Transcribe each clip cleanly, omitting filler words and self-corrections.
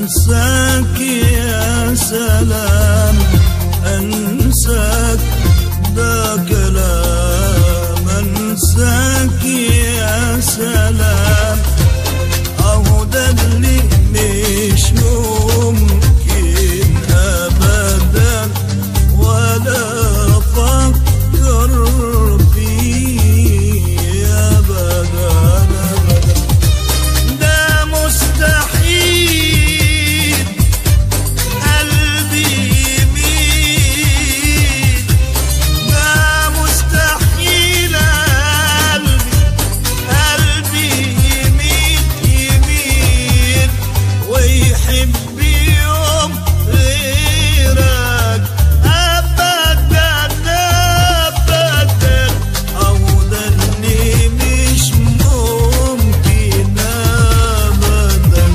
أنساك يا سلام، أنساك ده كلام، أنساك يا سلام. أهو ده اللي مش ممكن أبدا ولا أفكر فيه أبدا أبدا. ده مستحيل قلبي يميل، ده مستحيل قلبي يميل يميل ويحب يوم غيرك أبدا أبدا. أو ده اللي مش ممكن أبدا.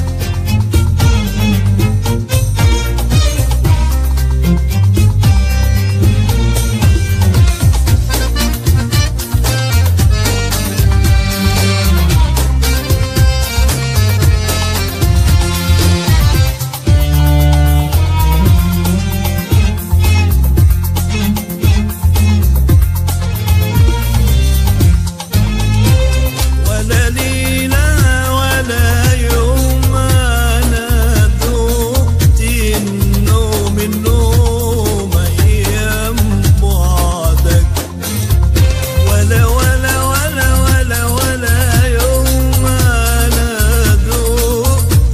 ولا ليلة ولا يوم أنا ذقت النوم النوم أيام بعدك. ولا ولا ولا ولا ولا يوم أنا ذقت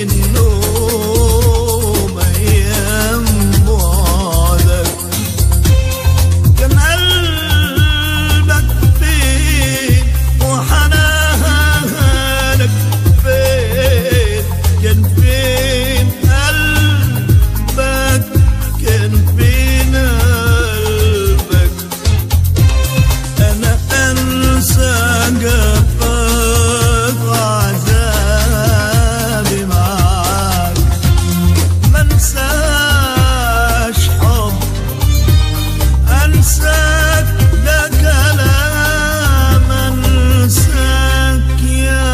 النوم أيام بعدك. كان قلبك فين وحنانك فين؟ كان فين قلبك؟ كان فين قلبك؟ أنا أنسى جفاك وعذابي معاك، ما انساش حب، أنساك ده كلام، أنساك يا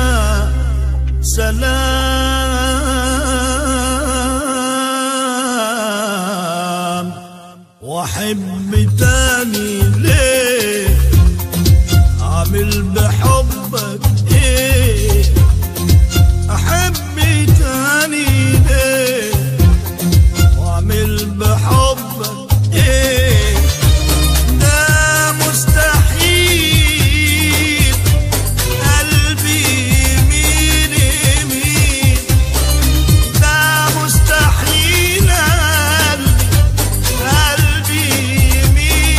سلام. وأحب تاني ليه؟ أعمل بحبك إيه؟ أحب تاني ليه؟ وأعمل بحبك إيه؟ ده مستحيل قلبي يميل يميل، ده مستحيل قلبي يميل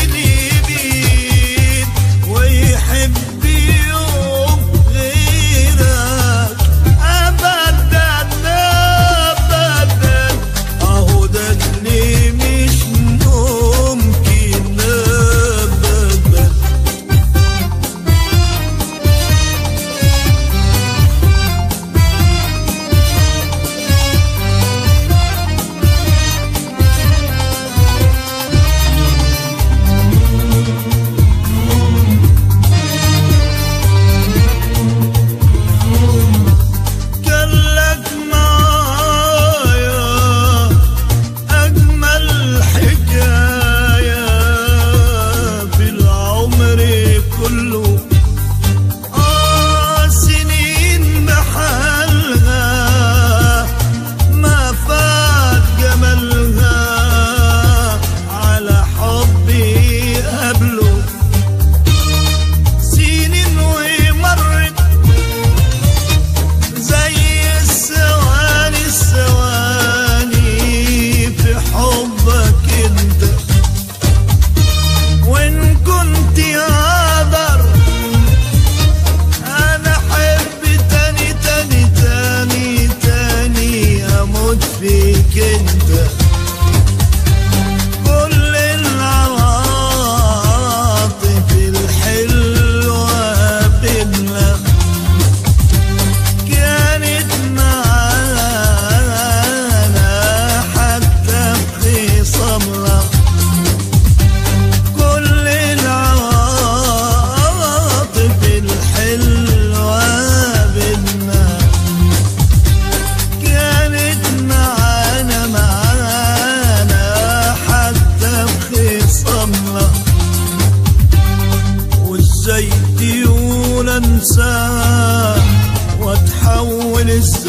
الاول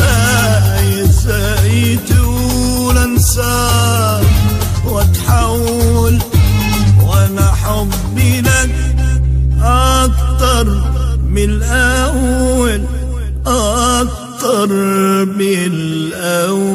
ازاي تقول انساك واتحول، وانا حبي لك اكتر من الاول، اكتر من الاول.